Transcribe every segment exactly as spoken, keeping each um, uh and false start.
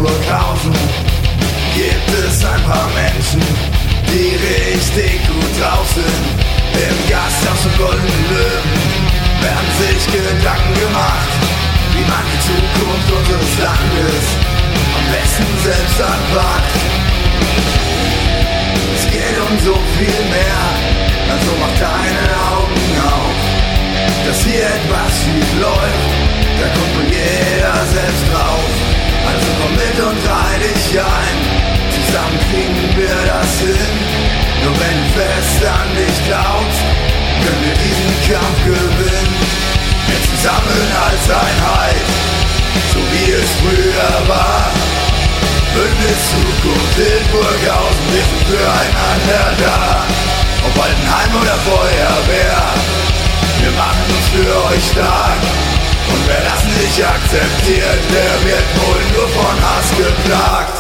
Hildburghausen gibt es ein paar Menschen, die richtig gut drauf sind. Im Gasthaus und Goldenen Löwen werden sich Gedanken gemacht, wie man die Zukunft unseres Landes am besten selbst anpackt. Es geht um so viel mehr, also mach deine Augen auf. Dass hier etwas schief läuft, da kommt wohl jeder selbst drauf. Also komm mit und reih dich ein, zusammen kriegen wir das hin. Nur wenn du fest an dich glaubst, können wir diesen Kampf gewinnen. Wir zusammen als Einheit, so wie es früher war. Bündnis Zukunft Hildburghausen, wir sind füreinander da. Ob Altenheim oder Feuerwehr, wir machen uns für euch stark. Und wer das nicht akzeptiert, der wird wohl nur von Hass geplagt.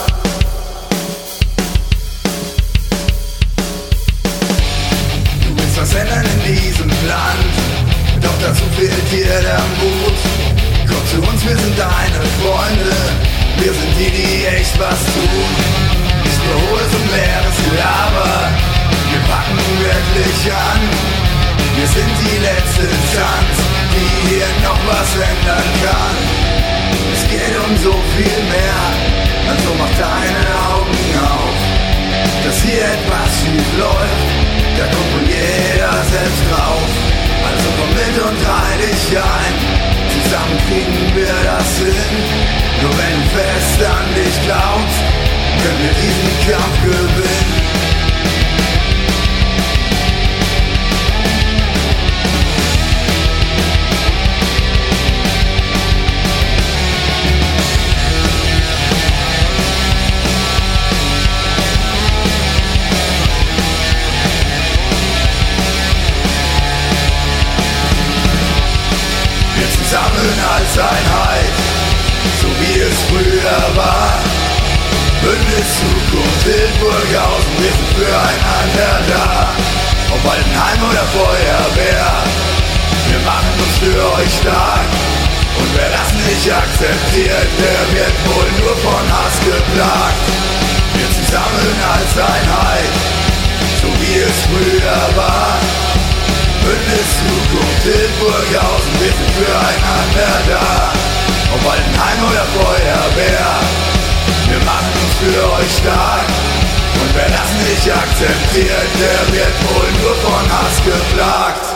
Du willst was ändern in diesem Land, doch dazu fehlt dir der Mut. Komm zu uns, wir sind deine Freunde, wir sind die, die echt was tun. Nicht nur hohes und leeres Gelaber, wir packen wirklich an. Wir sind die letzte Instanz, die hier noch was ändern kann. Es geht um so viel mehr, also mach deine Augen auf. Dass hier etwas schief läuft, da kommt wohl jeder selbst drauf. Also komm mit und reih dich ein, zusammen kriegen wir das hin. Nur wenn du fest an dich glaubst, können wir diesen Kampf gewinnen. Zusammen als Einheit, so wie es früher war. Bündnis Zukunft Hildburghausen, wir sind füreinander da. Ob Altenheim oder Feuerwehr, wir machen uns für euch stark. Und wer das nicht akzeptiert, der wird wohl nur von Hass geplagt. Wir zusammen als Einheit, so wie es früher war. Bündnis Zukunft Hildburghausen, wir sind füreinander da. Ob Altenheim oder Feuerwehr, wir machen uns für euch stark. Und wer das nicht akzeptiert, der wird wohl nur von Hass geplagt.